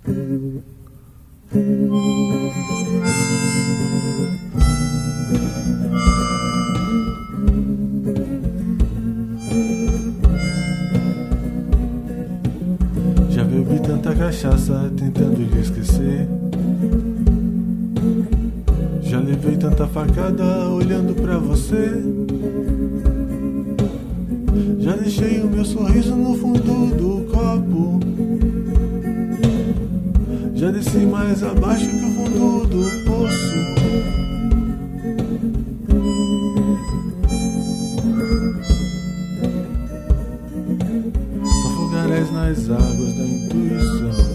Já bebi tanta cachaça tentando lhe esquecer. Já levei tanta facada olhando pra você. Já deixei o meu sorriso no fundo do copo. Já desci mais abaixo que o fundo do poço. São fogaréis nas águas da intuição.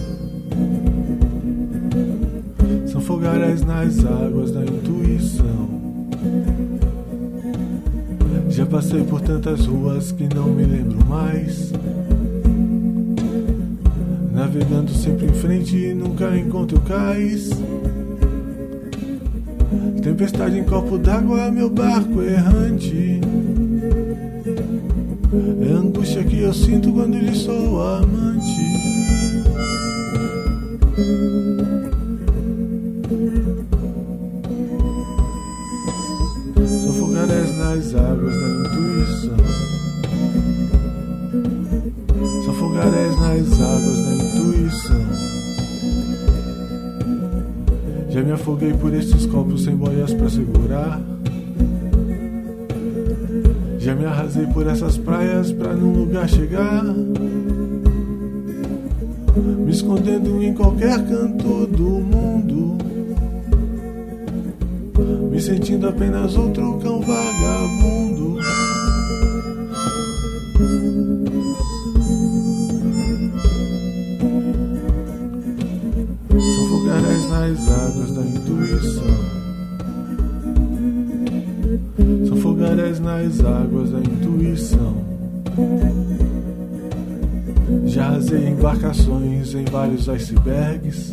São fogaréis nas águas da intuição. Já passei por tantas ruas que não me lembro mais. Navegando sempre em frente e nunca encontro cais. Tempestade em copo d'água, meu barco errante. É a angústia que eu sinto quando lhe sou amante. São fogaréis nas águas da intuição. São fogaréis nas águas da intuição. Já me afoguei por estes copos sem boias pra segurar. Já me arrasei por essas praias pra num lugar chegar. Me escondendo em qualquer canto do mundo. Me sentindo apenas outro cão vagabundo. São fogaréis nas águas da intuição. São fogaréis nas águas da intuição. Já rasei embarcações em vários icebergs.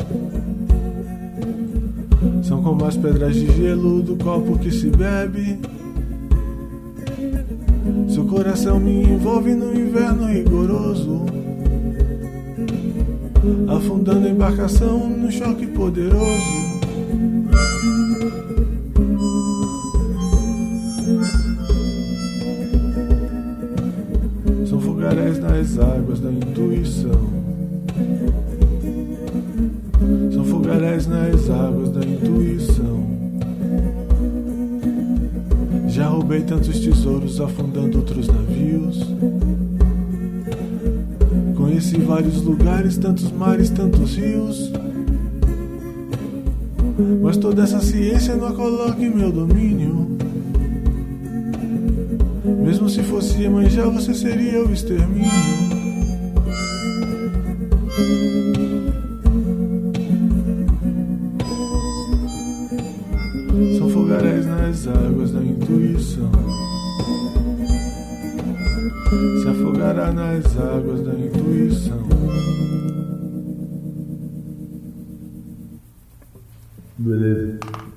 São como as pedras de gelo do copo que se bebe. Seu coração me envolve no inverno rigoroso, afundando a embarcação num choque poderoso. São fogaréis nas águas da intuição. São fogaréis nas águas da intuição. Já roubei tantos tesouros afundando outros navios. Conheci vários lugares, tantos mares, tantos rios. Mas toda essa ciência não a coloca em meu domínio. Mesmo se fosse Iemanjá, você seria o extermínio. São fogaréis nas águas da intuição. Se afogará nas águas da intuição. Beleza.